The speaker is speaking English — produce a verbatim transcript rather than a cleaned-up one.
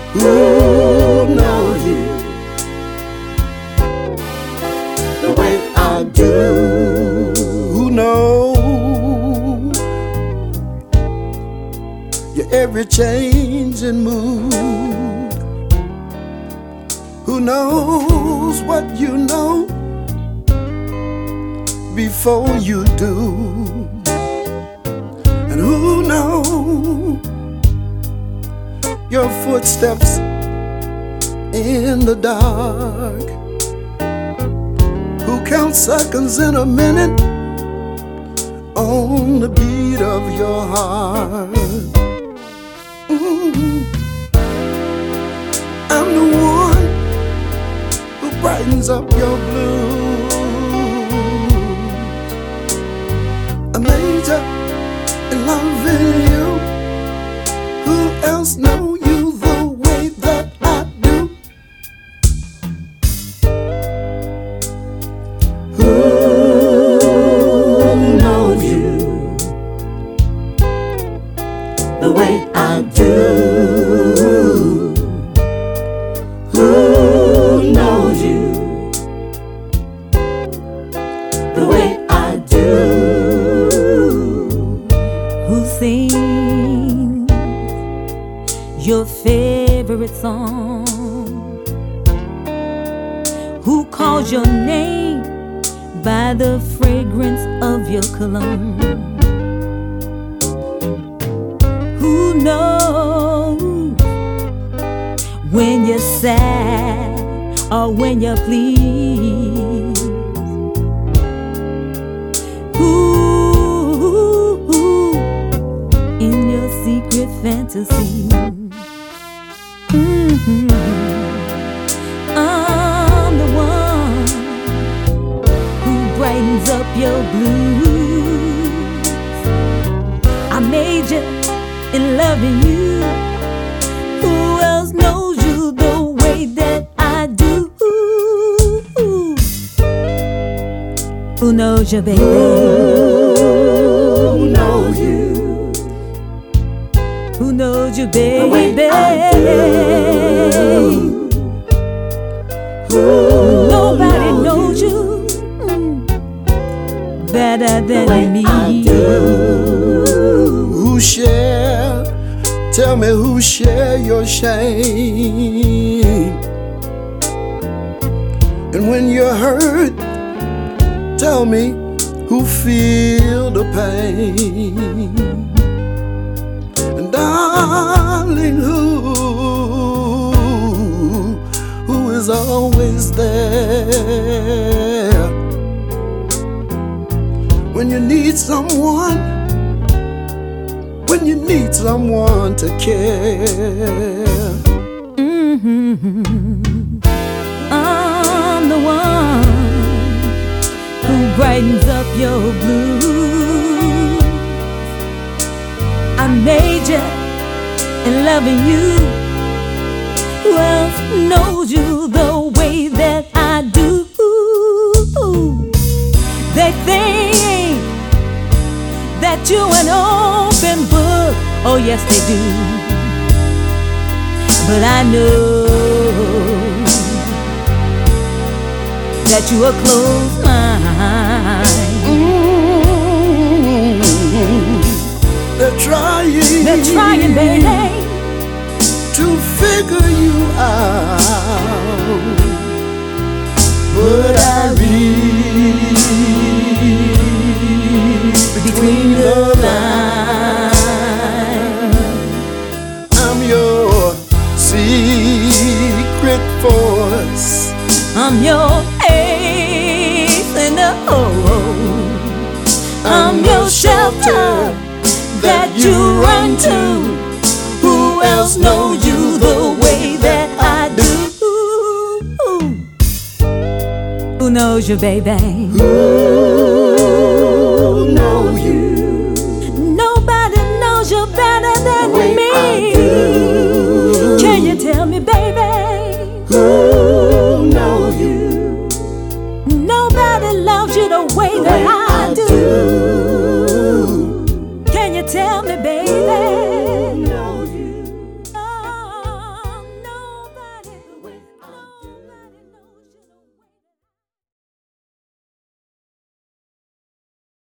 Who knows you the way I do? Who knows your every change in mood? Who knows what you know before you do? And who knows your footsteps in the dark? Who counts seconds in a minute on the beat of your heart? Mm-hmm. I'm the one who brightens up your blues. A major in loving you. Who else know you the way that I do? Who knows you the way I do? Who knows you the way I do? Who sings your favorite song? Who calls your name by the fragrance of your cologne? Who knows when you're sad or when you're pleased? Who in your secret fantasy? Mm-hmm. I'm the one who brightens up your blues. I made you in loving you. Who else knows you the way that I do? Who knows you, baby? Who knows you? Who knows you, baby? The way I do. Who Nobody knows knows you, mm, better than me. I do. Who share? Tell me who share your shame? And when you're hurt, tell me who feel the pain. And darling, who who is always there when you need someone, when you need someone to care? Mm-hmm. I'm the one who brightens up your blues. I made you in loving you. Who else knows you the way that I do? They think that you an open book. Oh yes they do. But I know that you are closed mind. Mm-hmm. They're trying, They're trying, baby, to figure you out, but I read between the lines. I'm your secret force. I'm your ace in the hole. I'm your shelter that you run to. Who else knows you the way that I do? Who knows you, baby? Who knows you? Nobody knows you better than The way me. I do. Can you tell me, baby? Who knows you? Nobody loves you the way The that way I I do. do. Can you tell me, baby?